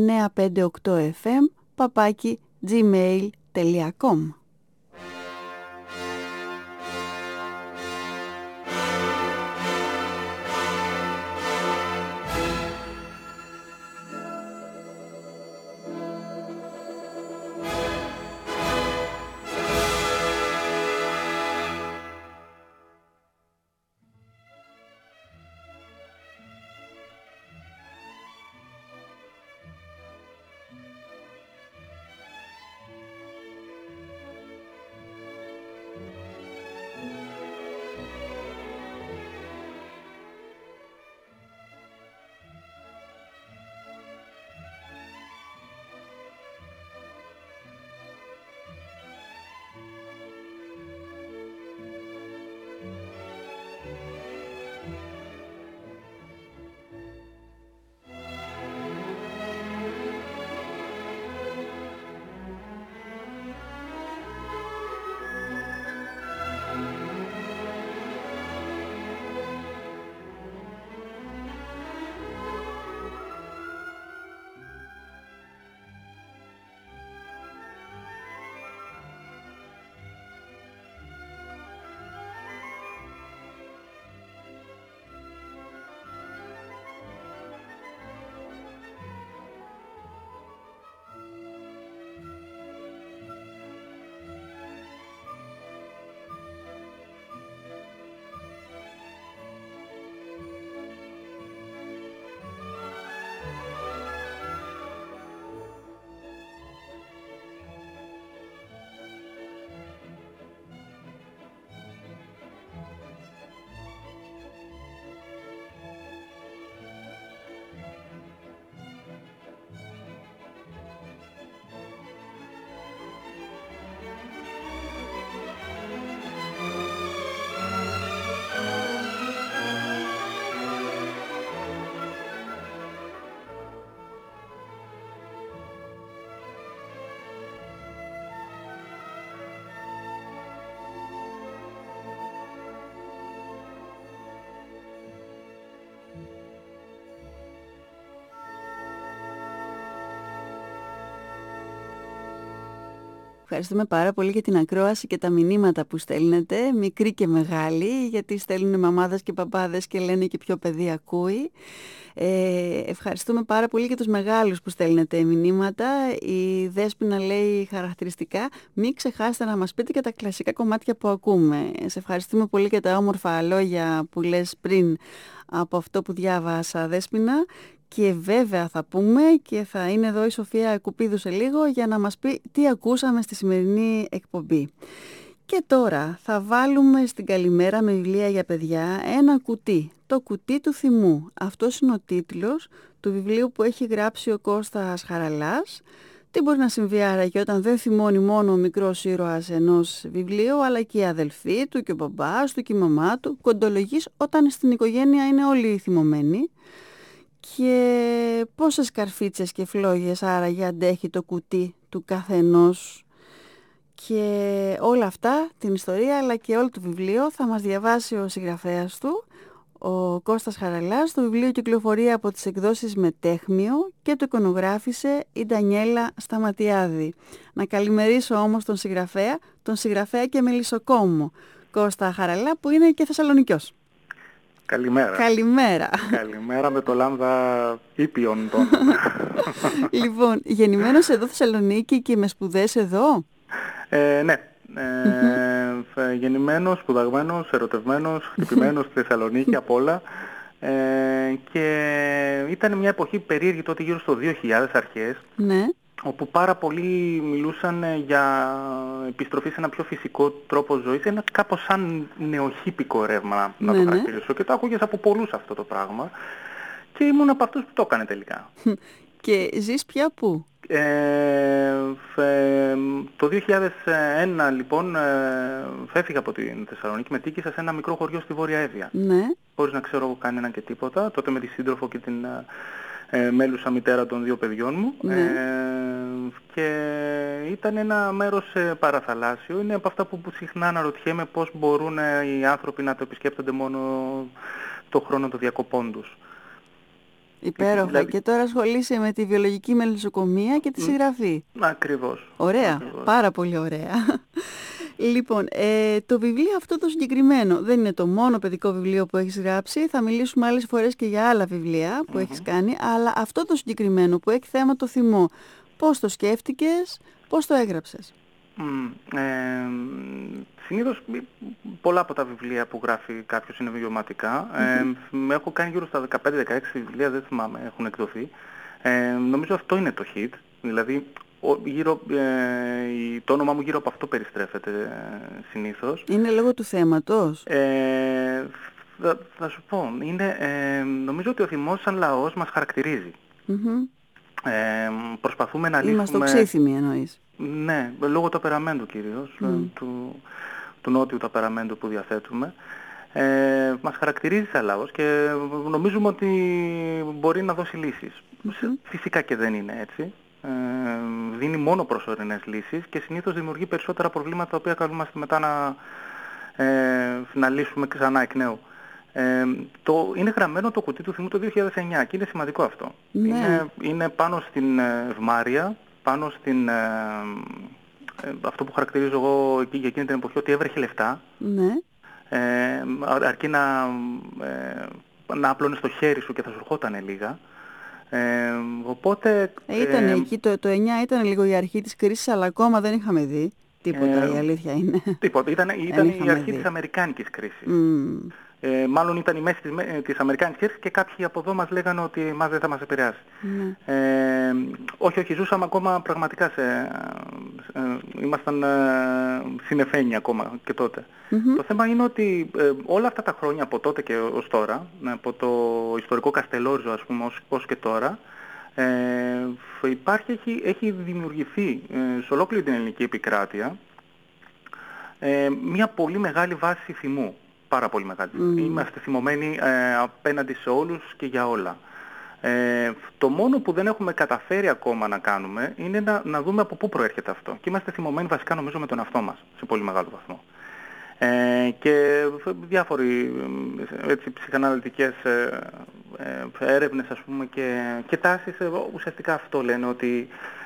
958fm@gmail.com. Ευχαριστούμε πάρα πολύ για την ακρόαση και τα μηνύματα που στέλνετε, μικροί και μεγάλοι, γιατί στέλνουν μαμάδες και παπάδες και λένε και ποιο παιδί ακούει. Ευχαριστούμε πάρα πολύ για τους μεγάλους που στέλνετε μηνύματα. Η Δέσποινα λέει χαρακτηριστικά: μην ξεχάσετε να μας πείτε και τα κλασικά κομμάτια που ακούμε. Σε ευχαριστούμε πολύ για τα όμορφα λόγια που λες πριν από αυτό που διάβασα, Δέσποινα. Και βέβαια θα πούμε και θα είναι εδώ η Σοφία Κουπίδου σε λίγο για να μας πει τι ακούσαμε στη σημερινή εκπομπή. Και τώρα θα βάλουμε στην καλημέρα με βιβλία για παιδιά ένα κουτί, το κουτί του θυμού. Αυτός είναι ο τίτλος του βιβλίου που έχει γράψει ο Κώστας Χαραλάς. Τι μπορεί να συμβεί άραγε όταν δεν θυμώνει μόνο ο μικρός ήρωας ενός βιβλίου, αλλά και οι αδελφοί του και ο μπαμπάς του και η μαμά του, κοντολογής όταν στην οικογένεια είναι όλοι θυμωμένοι. Και πόσες καρφίτσες και φλόγες άραγε αντέχει το κουτί του καθενός. Και όλα αυτά, την ιστορία αλλά και όλο το βιβλίο θα μας διαβάσει ο συγγραφέας του, Ο Κώστας Χαραλάς. Το βιβλίο κυκλοφορεί από τις εκδόσεις Μετέχμιο και το εικονογράφησε η Ντανιέλα Σταματιάδη. Να καλημερίσω όμως τον συγγραφέα και μελισσοκόμο Κώστα Χαραλά, που είναι και Θεσσαλονικιός. Καλημέρα. Καλημέρα. Καλημέρα με το λάμδα ήπιον των. Λοιπόν, γεννημένος εδώ Θεσσαλονίκη και με σπουδές εδώ. Ναι. Γεννημένος, σπουδαγμένος, ερωτευμένος, χτυπημένος στη Θεσσαλονίκη απ' όλα. Και ήταν μια εποχή περίεργη τότε, γύρω στο 2000 αρχές. Ναι. Όπου πάρα πολλοί μιλούσαν για επιστροφή σε ένα πιο φυσικό τρόπο ζωής, ένα κάπως σαν νεοχύπικο ρεύμα, να το χαρακτηρίσω. Και το άκουγες από πολλούς αυτό το πράγμα. Και ήμουν από αυτούς που το έκανε τελικά. Και ζεις πια πού? Το 2001 λοιπόν φέφυγα από την Θεσσαλονίκη, μετήκησα σε ένα μικρό χωριό στη Βόρεια Εύβοια. Ναι. Χωρίς να ξέρω κανέναν και τίποτα. Τότε με τη σύντροφο και την μέλουσα μητέρα των 2 παιδιών μου. Ναι. Και ήταν ένα μέρος παραθαλάσσιο. Είναι από αυτά που συχνά αναρωτιέμαι πώς μπορούν οι άνθρωποι να το επισκέπτονται μόνο το χρόνο των διακοπών τους. Υπέροχα. Δηλαδή... Και τώρα ασχολείσαι με τη βιολογική μελισσοκομεία και τη συγγραφή. Ακριβώς. Ωραία. Ακριβώς. Πάρα πολύ ωραία. Λοιπόν, το βιβλίο αυτό το συγκεκριμένο δεν είναι το μόνο παιδικό βιβλίο που έχεις γράψει. Θα μιλήσουμε άλλες φορές και για άλλα βιβλία που έχεις κάνει. Αλλά αυτό το συγκεκριμένο που έχει θέμα το θυμό, πώς το σκέφτηκες, πώς το έγραψες? Συνήθως πολλά από τα βιβλία που γράφει κάποιος είναι βιωματικά. Έχω κάνει γύρω στα 15-16 βιβλία, δεν θυμάμαι, έχουν εκδοθεί. Νομίζω αυτό είναι το hit. Δηλαδή το όνομά μου γύρω από αυτό περιστρέφεται συνήθως. Είναι λόγω του θέματος? Θα σου πω, νομίζω ότι ο θυμός σαν λαός μας χαρακτηρίζει. Προσπαθούμε να λύσουμε... Είμαστε οξύθυμοι εννοείς? Ναι, λόγω του απεραμέντου κυρίως, του νότιου του απεραμέντου που διαθέτουμε. Μας χαρακτηρίζει σαν λαός και νομίζουμε ότι μπορεί να δώσει λύσεις. Φυσικά και δεν είναι έτσι. Δίνει μόνο προσωρινές λύσεις και συνήθως δημιουργεί περισσότερα προβλήματα τα οποία καλούμαστε μετά να λύσουμε ξανά εκ νέου. Είναι γραμμένο το κουτί του θυμού το 2009 και είναι σημαντικό αυτό. Ναι. Είναι πάνω στην ευμάρεια, πάνω στην αυτό που χαρακτηρίζω εγώ για εκείνη την εποχή, ότι έβρεχε λεφτά. Ναι. Αρκεί να άπλωνες το χέρι σου και θα σου ερχότανε λίγα. Οπότε... Ήταν εκεί το 9 ήταν λίγο η αρχή της κρίσης, αλλά ακόμα δεν είχαμε δει τίποτα, η αλήθεια είναι. Τίποτα, ήταν η αρχή της αμερικάνικης κρίσης. Μάλλον ήταν η μέση της αμερικάνικης κρίσης και κάποιοι από εδώ μας λέγανε ότι μας δεν θα μας επηρεάσει. Όχι, ζούσαμε ακόμα πραγματικά ήμασταν συνεφένοι ακόμα και τότε. Το θέμα είναι ότι όλα αυτά τα χρόνια από τότε και ως τώρα, από το ιστορικό Καστελόριζο ας πούμε ως και τώρα, έχει δημιουργηθεί σε ολόκληρη την ελληνική επικράτεια μια πολύ μεγάλη βάση θυμού. Πάρα πολύ μεγάλη. Είμαστε θυμωμένοι απέναντι σε όλους και για όλα. Το μόνο που δεν έχουμε καταφέρει ακόμα να κάνουμε είναι να δούμε από πού προέρχεται αυτό. Και είμαστε θυμωμένοι βασικά νομίζω με τον εαυτό μας, σε πολύ μεγάλο βαθμό. Και διάφοροι ψυχαναλυτικές έρευνες ας πούμε και τάσεις ουσιαστικά αυτό λένε, ότι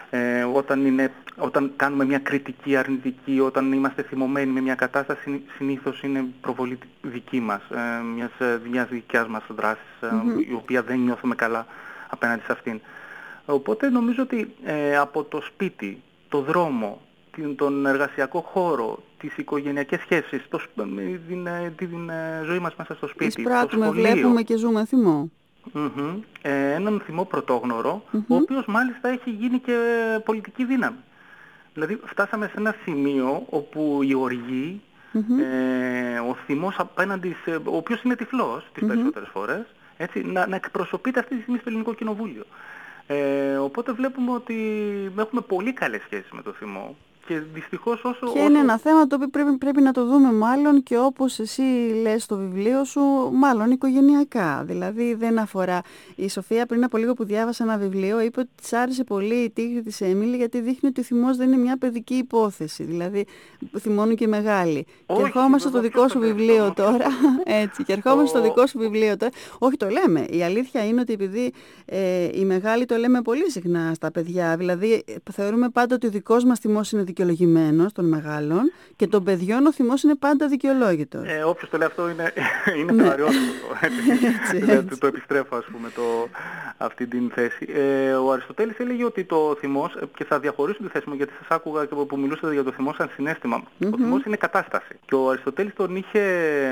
όταν κάνουμε μια κριτική αρνητική, όταν είμαστε θυμωμένοι με μια κατάσταση, συνήθως είναι προβολή δική μας, μιας δικιάς μας δράσης, η οποία δεν νιώθουμε καλά απέναντι σε αυτήν. Οπότε νομίζω ότι από το σπίτι, το δρόμο, τον εργασιακό χώρο, τις οικογενειακές σχέσεις, την ζωή μας μέσα στο σπίτι, εισπράττουμε, βλέπουμε και ζούμε θυμό. Έναν θυμό πρωτόγνωρο, ο οποίος μάλιστα έχει γίνει και πολιτική δύναμη. Δηλαδή φτάσαμε σε ένα σημείο όπου η οργή, ο θυμός απέναντι ο οποίος είναι τυφλός τις περισσότερες φορές, έτσι, να εκπροσωπείται αυτή τη στιγμή στο Ελληνικό Κοινοβούλιο. Οπότε βλέπουμε ότι έχουμε πολύ καλές σχέσεις με το θυμό Και δυστυχώς Και είναι ένα θέμα το οποίο πρέπει να το δούμε μάλλον και όπως εσύ λες στο βιβλίο σου, μάλλον οικογενειακά. Δηλαδή δεν αφορά... Η Σοφία πριν από λίγο που διάβασε ένα βιβλίο είπε ότι της άρεσε πολύ η τίγρη της Έμιλι γιατί δείχνει ότι ο θυμός δεν είναι μια παιδική υπόθεση. Δηλαδή θυμώνουν και οι μεγάλοι. Όχι, και ερχόμαστε στο δικό σου βιβλίο τώρα. Έτσι, και ερχόμαστε στο δικό σου βιβλίο τώρα. Όχι, το λέμε. Η αλήθεια είναι ότι επειδή οι μεγάλοι το λέμε πολύ συχνά στα παιδιά. Δηλαδή θεωρούμε πάντα ότι ο δικός μας θυμός είναι δικαιολογημένος των μεγάλων και των παιδιών ο θυμός είναι πάντα δικαιολόγητος. Όποιος το λέει αυτό είναι φαναριότυπο. Δηλαδή το επιστρέφω ας πούμε αυτή την θέση. Ο Αριστοτέλης έλεγε ότι το θυμός, και θα διαχωρίσω τη θέση μου γιατί σας άκουγα και που μιλούσατε για το θυμό σαν συναίσθημα. Ο θυμός είναι κατάσταση. Και ο Αριστοτέλης τον είχε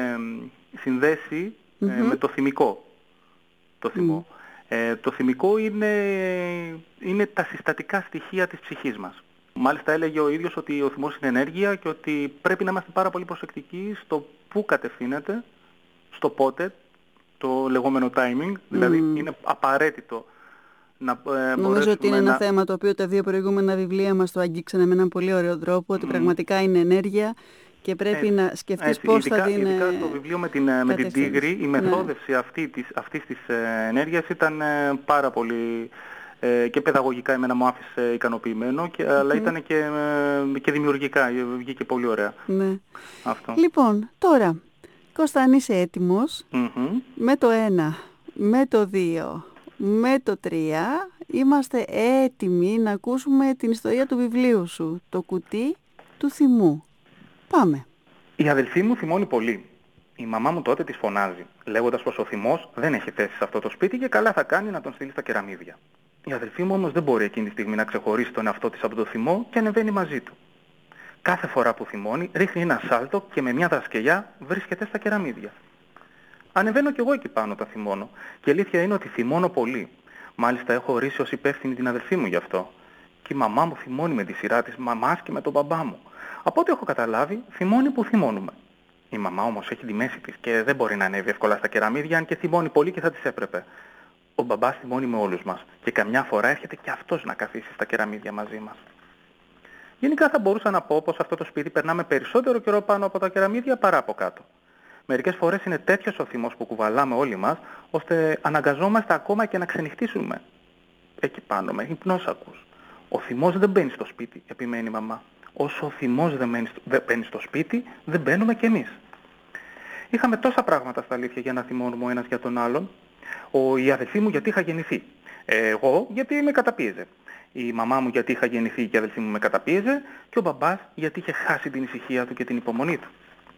συνδέσει με το θυμικό. Το θυμό. Το θυμικό είναι τα συστατικά στοιχεία της ψυχής μας. Μάλιστα έλεγε ο ίδιος ότι ο θυμός είναι ενέργεια και ότι πρέπει να είμαστε πάρα πολύ προσεκτικοί στο πού κατευθύνεται, στο πότε, το λεγόμενο timing, δηλαδή είναι απαραίτητο να Νομίζω ότι είναι ένα θέμα το οποίο τα δύο προηγούμενα βιβλία μας το αγγίξανε με έναν πολύ ωραίο τρόπο, ότι πραγματικά είναι ενέργεια και πρέπει να σκεφτείς πώς θα την... Ειδικά στο βιβλίο με την τίγρη, η μεθόδευση αυτής της ενέργειας ήταν πάρα πολύ... και παιδαγωγικά εμένα μου άφησε ικανοποιημένο, αλλά ήταν και δημιουργικά, βγήκε πολύ ωραία. Ναι. Αυτό. Λοιπόν, τώρα, Κώστα, αν είσαι έτοιμος, με το 1, με το 2, με το 3, είμαστε έτοιμοι να ακούσουμε την ιστορία του βιβλίου σου, το κουτί του θυμού. Πάμε. Η αδελφή μου θυμώνει πολύ. Η μαμά μου τότε της φωνάζει, λέγοντας πως ο θυμός δεν έχει θέση σε αυτό το σπίτι και καλά θα κάνει να τον στείλει στα κεραμίδια. Η αδελφή μου όμως δεν μπορεί εκείνη τη στιγμή να ξεχωρίσει τον εαυτό της από το θυμό και ανεβαίνει μαζί του. Κάθε φορά που θυμώνει ρίχνει ένα σάλτο και με μια δρασκελιά βρίσκεται στα κεραμίδια. Ανεβαίνω κι εγώ εκεί πάνω όταν θυμώνω και η αλήθεια είναι ότι θυμώνω πολύ. Μάλιστα έχω ορίσει ως υπεύθυνη την αδελφή μου γι' αυτό. Και η μαμά μου θυμώνει με τη σειρά της μαμάς και με τον μπαμπά μου. Από ό,τι έχω καταλάβει, θυμώνει που θυμώνουμε. Η μαμά όμως έχει τη μέση της και δεν μπορεί να ανέβει εύκολα στα κεραμίδια, αν και θυμώνει πολύ και θα της έπρεπε. Ο μπαμπάς θυμώνει με όλους μας και καμιά φορά έρχεται και αυτός να καθίσει στα κεραμίδια μαζί μας. Γενικά θα μπορούσα να πω πως αυτό το σπίτι περνάμε περισσότερο καιρό πάνω από τα κεραμίδια παρά από κάτω. Μερικές φορές είναι τέτοιος ο θυμός που κουβαλάμε όλοι μας, ώστε αναγκαζόμαστε ακόμα και να ξενυχτήσουμε. Εκεί πάνω με υπνόσακους. Ο θυμός δεν μπαίνει στο σπίτι, επιμένει η μαμά. Όσο ο θυμός δεν μπαίνει στο σπίτι, δεν μπαίνουμε κι εμείς. Είχαμε τόσα πράγματα στα αλήθεια για να θυμώνουμε ο ένας για τον άλλον. Η αδελφή μου γιατί είχα γεννηθεί. Εγώ γιατί με καταπίεζε. Η μαμά μου γιατί είχα γεννηθεί και η αδελφή μου με καταπίεζε. Και ο μπαμπάς γιατί είχε χάσει την ησυχία του και την υπομονή του.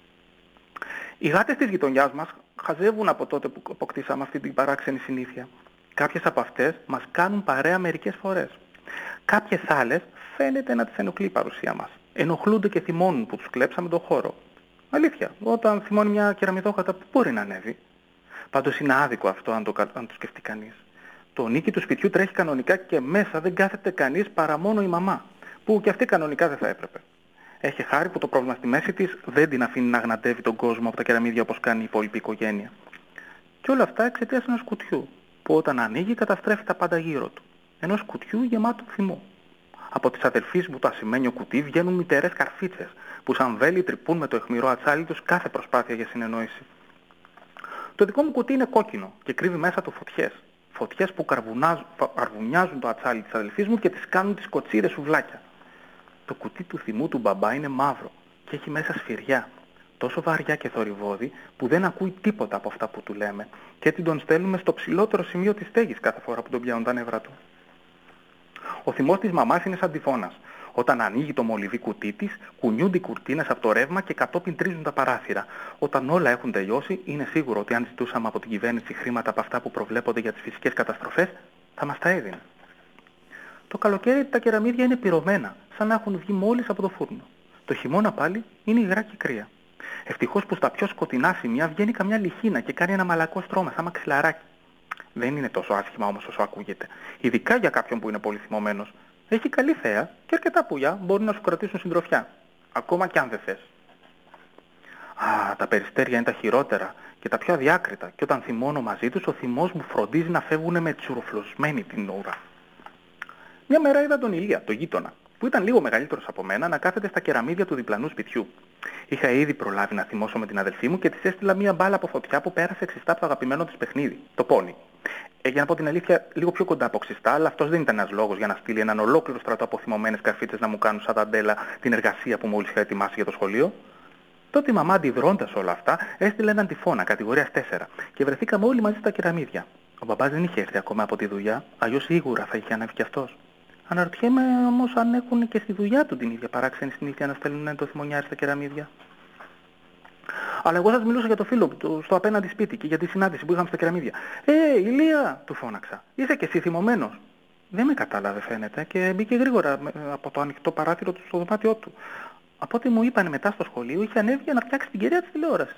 Οι γάτες της γειτονιάς μας χαζεύουν από τότε που αποκτήσαμε αυτή την παράξενη συνήθεια. Κάποιες από αυτές μας κάνουν παρέα μερικές φορές. Κάποιες άλλες φαίνεται να τις ενοχλεί η παρουσία μας. Ενοχλούνται και θυμώνουν που τους κλέψαμε τον χώρο. Αλήθεια, όταν θυμώνει μια κεραμιδόκατα που μπορεί να ανέβει. Πάντως είναι άδικο αυτό αν το σκεφτεί κανείς. Το νίκη του σπιτιού τρέχει κανονικά και μέσα δεν κάθεται κανείς παρά μόνο η μαμά, που και αυτή κανονικά δεν θα έπρεπε. Έχει χάρη που το πρόβλημα στη μέση της δεν την αφήνει να γνατεύει τον κόσμο από τα κεραμίδια όπως κάνει η υπόλοιπη οικογένεια. Και όλα αυτά εξαιτίας ενός κουτιού, που όταν ανοίγει καταστρέφει τα πάντα γύρω του. Ενός κουτιού γεμάτου θυμό. Από τις αδελφείς μου το ασημένιο κουτί βγαίνουν μητερές καρφίτσες, που σαν βέλη τρυπούν με το αιχμηρό ατσάλι τους κάθε προσπάθεια για συνεννόηση. Το δικό μου κουτί είναι κόκκινο και κρύβει μέσα του φωτιές. Φωτιές που αρβουνιάζουν το ατσάλι της αδελφής μου και τις κάνουν τις κοτσίδες σουβλάκια. Το κουτί του θυμού του μπαμπά είναι μαύρο και έχει μέσα σφυριά. Τόσο βαριά και θορυβώδη που δεν ακούει τίποτα από αυτά που του λέμε και έτσι τον στέλνουμε στο ψηλότερο σημείο της στέγης κάθε φορά που τον πιάνουν τα νεύρα του. Ο θυμός της μαμάς είναι σαν τυφώνας. Όταν ανοίγει το μολυβί κουτί της, κουνιούνται οι κουρτίνες από το ρεύμα και κατόπιν τρίζουν τα παράθυρα. Όταν όλα έχουν τελειώσει, είναι σίγουρο ότι αν ζητούσαμε από την κυβέρνηση χρήματα από αυτά που προβλέπονται για τις φυσικές καταστροφές, θα μας τα έδινε. Το καλοκαίρι τα κεραμίδια είναι πυρωμένα, σαν να έχουν βγει μόλις από το φούρνο. Το χειμώνα πάλι είναι υγρά και κρύα. Ευτυχώς που στα πιο σκοτεινά σημεία βγαίνει καμιά λιχίνα και κάνει ένα μαλακό στρώμα, σαν μαξιλαράκι. Δεν είναι τόσο άσχημα όμως όσο ακούγεται. Ειδικά για κάποιον που είναι πολύ θυμωμένος. Έχει καλή θέα και αρκετά πουλιά μπορούν να σου κρατήσουν συντροφιά. Ακόμα κι αν δεν θες. Τα περιστέρια είναι τα χειρότερα και τα πιο αδιάκριτα. Και όταν θυμώνω μαζί τους, ο θυμός μου φροντίζει να φεύγουν με τσουρουφλωσμένη την ώρα. Μια μέρα είδα τον Ηλία, τον γείτονα, που ήταν λίγο μεγαλύτερος από μένα, να κάθεται στα κεραμίδια του διπλανού σπιτιού. Είχα ήδη προλάβει να θυμώσω με την αδελφή μου και της έστειλα μία μπάλα από φωτιά που πέρασε ξιστά από το αγαπημένο της παιχνίδι, το πόνι. Για να πω την αλήθεια, λίγο πιο κοντά από ξιστά, αλλά αυτός δεν ήταν ένας λόγος για να στείλει έναν ολόκληρο στρατό από θυμωμένες καρφίτσες να μου κάνουν σαν δαντέλα την εργασία που μόλις είχα ετοιμάσει για το σχολείο. Τότε η μαμά, αντιδρώντας όλα αυτά, έστειλε έναν τυφώνα κατηγορίας 4 και βρεθήκαμε όλοι μαζί στα κεραμίδια. Ο μπαμπάς δεν είχε έρθει ακόμα από τη δουλειά, αλλιώς σίγουρα θα είχε ανέβει κι αυτός. Αναρωτιέμαι όμως αν έχουν και στη δουλειά του την ίδια παράξενη συνήθεια να στέλνουν το θυμονιάρι στα κεραμίδια. Αλλά εγώ σας μιλούσα για το φίλο του στο απέναντι σπίτι και για τη συνάντηση που είχαμε στα κεραμίδια. Ηλία, του φώναξα. Είσαι και εσύ θυμωμένος? Δεν με κατάλαβε φαίνεται και μπήκε γρήγορα από το ανοιχτό παράθυρο του στο δωμάτιό του. Από ό,τι μου είπανε μετά στο σχολείο, είχε ανέβει για να φτιάξει την κεραία της τηλεόρασης.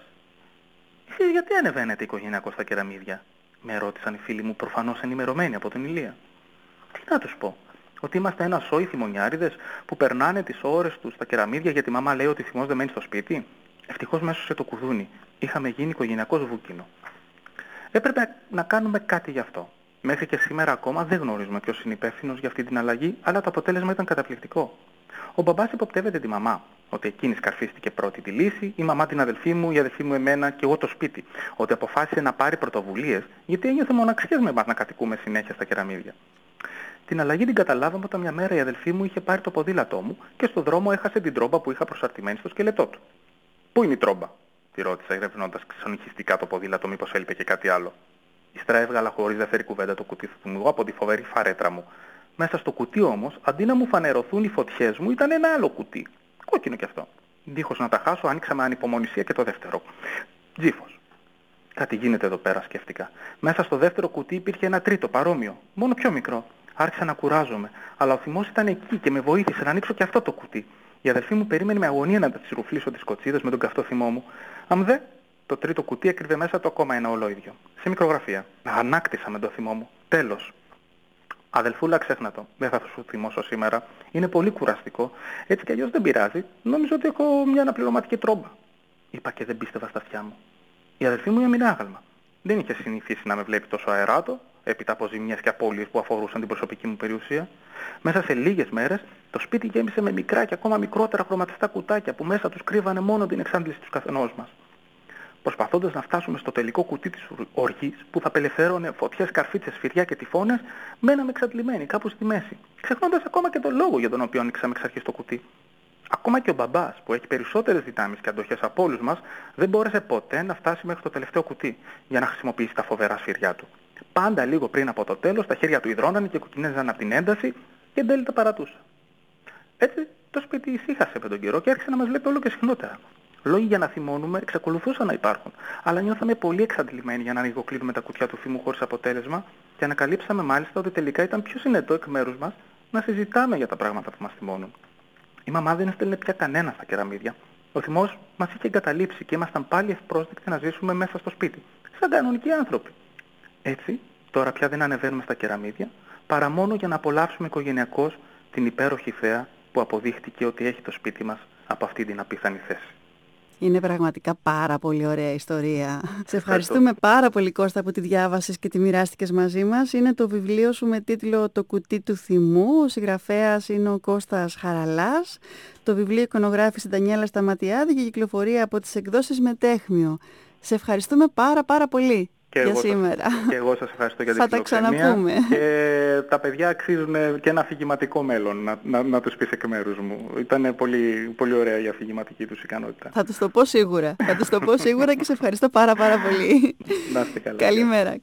Εσείς γιατί ανεβαίνετε οικογενειακώς στα κεραμίδια? Με ρώτησαν οι φίλοι μου, προφανώς ενημερωμένοι από την Ηλία. Τι να τους πω? Ότι είμαστε ένα σόι θυμονιάριδες που περνάνε τις ώρες τους στα κεραμίδια γιατί η μαμά λέει ότι θυμός δεν μένει στο σπίτι? Ευτυχώς μέσωσε το κουδούνι. Είχαμε γίνει οικογενειακός βούκινο. Έπρεπε να κάνουμε κάτι γι' αυτό. Μέχρι και σήμερα ακόμα δεν γνωρίζουμε ποιος είναι υπεύθυνος για αυτή την αλλαγή, αλλά το αποτέλεσμα ήταν καταπληκτικό. Ο μπαμπάς υποπτεύεται τη μαμά, ότι εκείνη σκαρφίστηκε πρώτη τη λύση, η μαμά την αδελφή μου, η αδελφή μου εμένα και εγώ το σπίτι. Ότι αποφάσισε να πάρει πρωτοβουλίες, γιατί ένιωθε μοναξιές με εμάς να κατοικούμε συνέχεια στα κεραμίδια. Την αλλαγή την καταλάβαμε όταν μια μέρα η αδελφή μου είχε πάρει το ποδήλατό μου και στον δρόμο έχασε την τρόμπα που είχα προσαρτημένη στο σκελετό του. Πού είναι η τρόμπα? Τη ρώτησα, ερευνώντας ξενοχιστικά το ποδήλατο, μήπως έλειπε και κάτι άλλο. Ύστερα έβγαλα χωρίς δεύτερη κουβέντα το κουτί του μου από τη φοβερή φαρέτρα μου. Μέσα στο κουτί όμως, αντί να μου φανερωθούν οι φωτιές μου, ήταν ένα άλλο κουτί. Κόκκινο κι αυτό. Δίχως να τα χάσω, άνοιξα με ανυπομονησία και το δεύτερο. Τζίφος. Κάτι γίνεται εδώ πέρα, σκέφτηκα. Μέσα στο δεύτερο κουτί υπήρχε ένα τρίτο παρόμοιο, μόνο πιο μικρό. Άρχισα να κουράζομαι, αλλά ο θυμός ήταν εκεί και με βοήθησε να ανοίξω και αυτό το κουτί. Η αδελφή μου περίμενε με αγωνία να τις ρουφλήσω τις κοτσίδες με τον καυτό θυμό μου. Αμδε, το τρίτο κουτί έκρυβε μέσα το ακόμα ένα ολόιδιο. Σε μικρογραφία. Ανάκτησα με το θυμό μου. Τέλος. Αδελφούλα, ξέχνα το. Δεν θα σου θυμώσω σήμερα. Είναι πολύ κουραστικό. Έτσι κι αλλιώς δεν πειράζει. Νόμιζα ότι έχω μια αναπληρωματική τρόμπα. Είπα και δεν πίστευα στα αυτιά μου. Η αδελφή μου έμεινε άγαλμα. Δεν είχε συνηθίσει να με βλέπει τόσο αεράτο, έπειτα από ζημιές και απώλειες που αφορούσαν την προσωπική μου περιουσία. Μέσα σε λίγες μέρες το σπίτι γέμισε με μικρά και ακόμα μικρότερα χρωματιστά κουτάκια που μέσα τους κρύβανε μόνο την εξάντληση του καθενός μας. Προσπαθώντας να φτάσουμε στο τελικό κουτί της οργής που θα απελευθέρωνε φωτιές, καρφίτσες, σφυριά και τυφώνες, μέναμε εξαντλημένοι κάπου στη μέση, ξεχνώντας ακόμα και τον λόγο για τον οποίο ανοίξαμε εξ αρχής το κουτί. Ακόμα και ο μπαμπάς, που έχει περισσότερες δυνάμεις και αντοχές από όλους μας, δεν μπόρεσε ποτέ να φτάσει μέχρι το τελευταίο κουτί για να χρησιμοποιήσει τα φοβερά σφυριά του. Πάντα λίγο πριν από το τέλος, τα χέρια του υδρώνανε και κουκκινέζαν από την ένταση και εν τέλει τα παρατούσε. Έτσι, το σπίτι ησύχασε με τον καιρό και άρχισε να μας βλέπει όλο και συχνότερα. Λόγοι για να θυμώνουμε εξακολουθούσαν να υπάρχουν, αλλά νιώθαμε πολύ εξαντλημένοι για να ανοιγοκλίνουμε τα κουτιά του θυμού χωρίς αποτέλεσμα και ανακαλύψαμε μάλιστα ότι τελικά ήταν πιο συνετό εκ μέρους μας να συζητάμε για τα πράγματα που μας θυμώνουν. Η μαμά δεν έστελνε πια κανένα στα κεραμίδια. Ο θυμός μας είχε εγκαταλείψει και ήμασταν πάλι ευπρόσδεκτοι να ζήσουμε μέσα στο σπίτι, σαν κανονικοί άνθρωποι. Έτσι, τώρα πια δεν ανεβαίνουμε στα κεραμίδια, παρά μόνο για να απολαύσουμε οικογενειακώς την υπέροχη θέα που αποδείχτηκε ότι έχει το σπίτι μας από αυτή την απίθανη θέση. Είναι πραγματικά πάρα πολύ ωραία ιστορία. Σε ευχαριστούμε πάρα πολύ, Κώστα, που τη διάβασες και τη μοιράστηκες μαζί μας. Είναι το βιβλίο σου με τίτλο «Το κουτί του θυμού». Ο συγγραφέας είναι ο Κώστας Χαραλάς. Το βιβλίο εικονογράφησε Ντανιέλα Σταματιάδη και κυκλοφορεί από τις εκδόσεις Μετέχμιο. Σε ευχαριστούμε πάρα πολύ για σήμερα. Και εγώ σας ευχαριστώ για την φιλοξενία. Θα τα ξαναπούμε. Και τα παιδιά αξίζουν και ένα αφηγηματικό μέλλον, να τους πεις εκ μέρους μου. Ήταν πολύ ωραία η αφηγηματική τους ικανότητα. Θα τους το πω σίγουρα. Και σε ευχαριστώ πάρα πολύ. Να είστε καλά. Καλημέρα.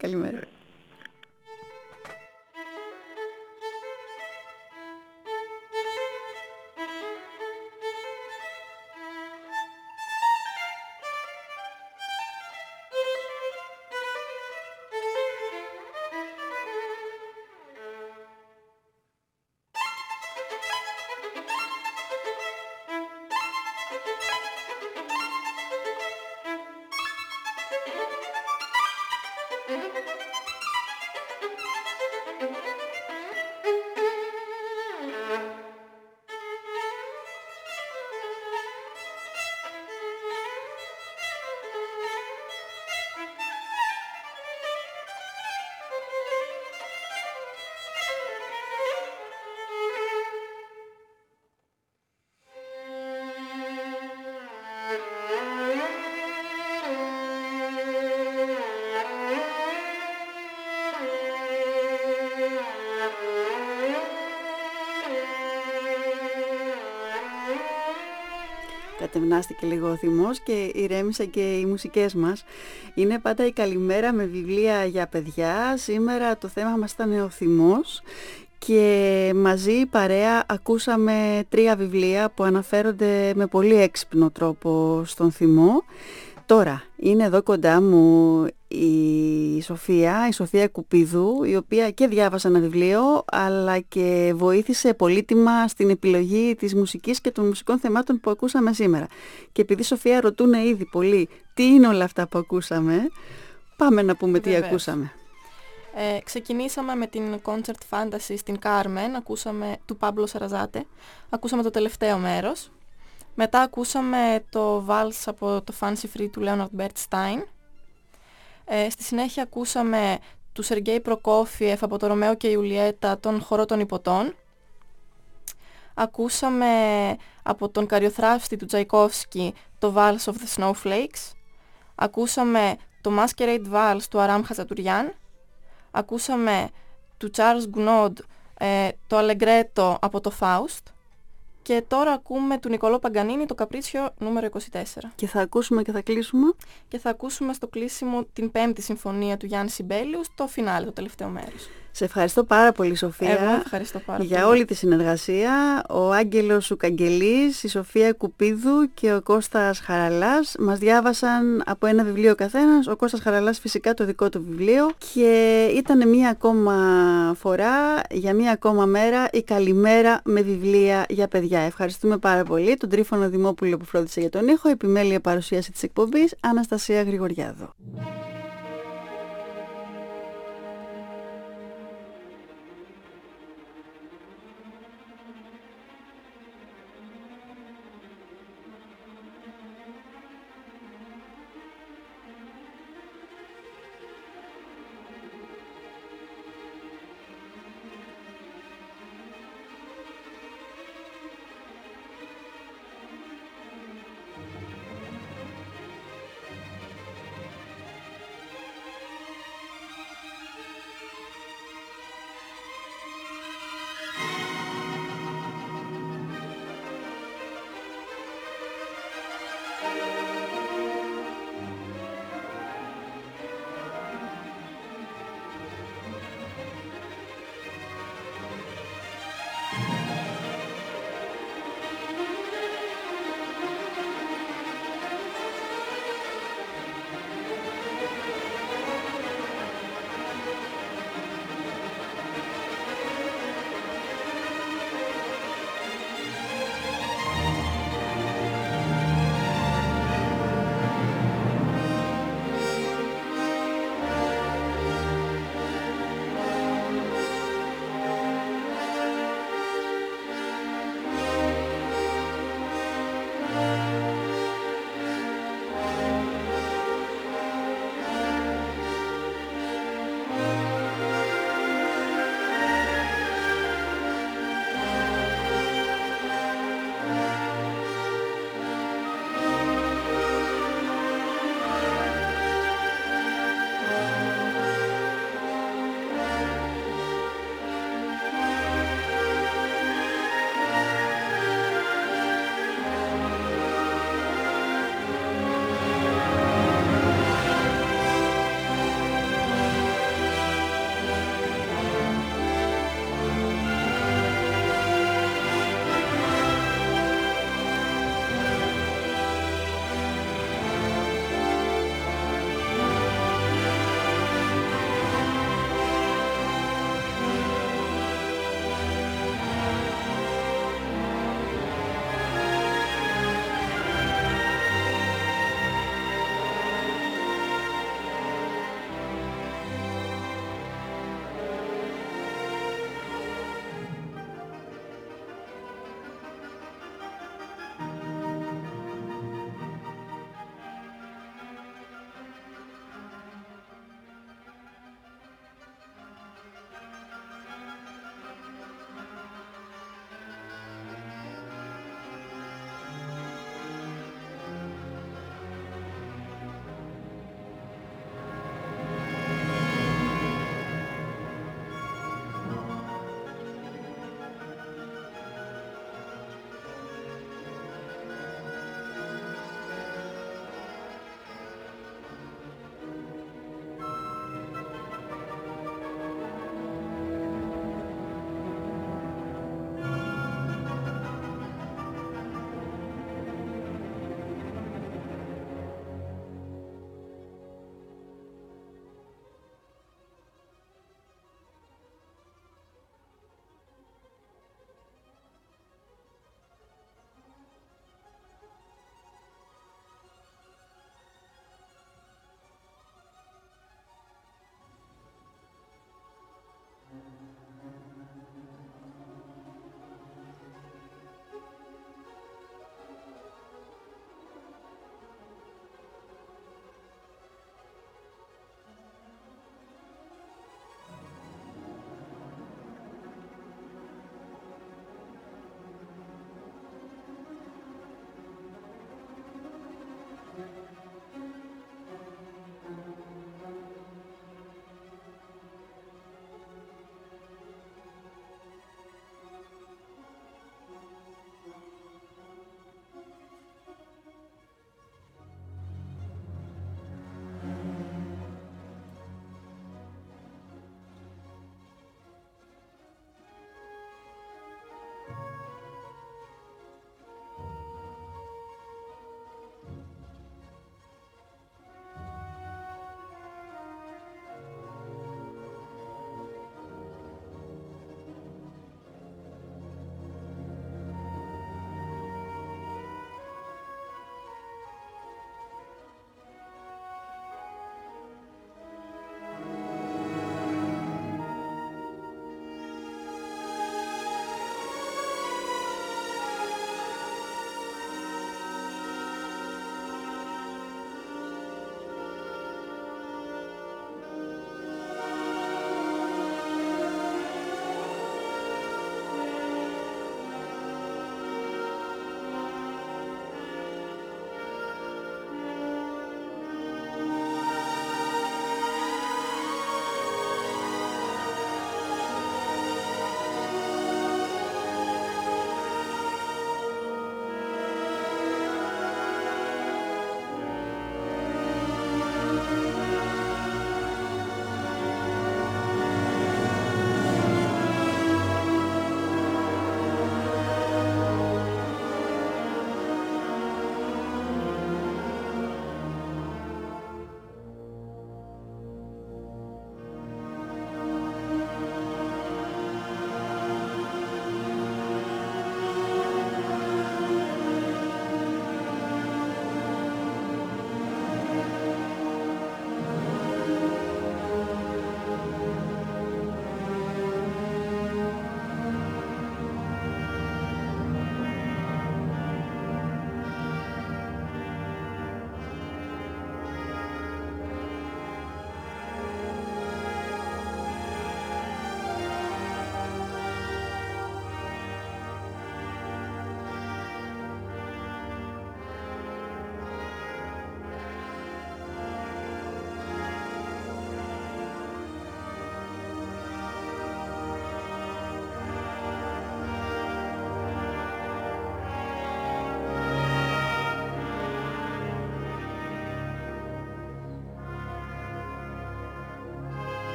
κατευνάστηκε λίγο ο θυμός και ηρέμησε και οι μουσικές μας. Είναι πάντα η καλημέρα με βιβλία για παιδιά. Σήμερα το θέμα μας ήταν ο θυμός και μαζί παρέα ακούσαμε 3 βιβλία που αναφέρονται με πολύ έξυπνο τρόπο στον θυμό. Τώρα είναι εδώ κοντά μου η Σοφία Κουπίδου, η οποία και διάβασε ένα βιβλίο αλλά και βοήθησε πολύτιμα στην επιλογή της μουσικής και των μουσικών θεμάτων που ακούσαμε σήμερα. Και επειδή, Σοφία, ρωτούν ήδη πολύ τι είναι όλα αυτά που ακούσαμε, πάμε να πούμε τι ακούσαμε. Ξεκινήσαμε με την Concert Fantasy στην Carmen, ακούσαμε του Πάμπλο Σαραζάτε, ακούσαμε το τελευταίο μέρος. Μετά ακούσαμε το Vals από το Fancy Free του Leonard Bernstein. Στη συνέχεια ακούσαμε του Σεργέη Προκόφιεφ από το Ρωμαίο και Ιουλιέτα, τον Χορό των Ιπποτών. Ακούσαμε από τον Καριοθράφστη του Τσαϊκόφσκι το Vals of the Snowflakes. Ακούσαμε το Masquerade Vals του Αράμ Χατζατουριάν. Ακούσαμε του Charles Gounod το Allegretto από το Faust. Και τώρα ακούμε του Νικολό Παγκανίνη το Καπρίτσιο νούμερο 24. Και θα ακούσουμε και θα κλείσουμε. Και θα ακούσουμε στο κλείσιμο την 5η συμφωνία του Γιάννη Σιμπέλιου, το φινάλε, το τελευταίο μέρος. Σε ευχαριστώ πάρα πολύ, Σοφία. Εγώ ευχαριστώ πάρα για πολύ. όλη τη συνεργασία. Ο Άγγελος Σουκαγγελής, η Σοφία Κουπίδου και ο Κώστας Χαραλάς μας διάβασαν από ένα βιβλίο καθένας. Ο Κώστας Χαραλάς φυσικά το δικό του βιβλίο. Και ήταν μία ακόμα φορά, για μία ακόμα μέρα, η καλημέρα με βιβλία για παιδιά. Ευχαριστούμε πάρα πολύ τον Τρίφωνο Δημόπουλο που φρόντισε για τον ήχο. Επιμέλεια παρουσίαση της εκπομπής, Αναστασία Γρηγοριάδου.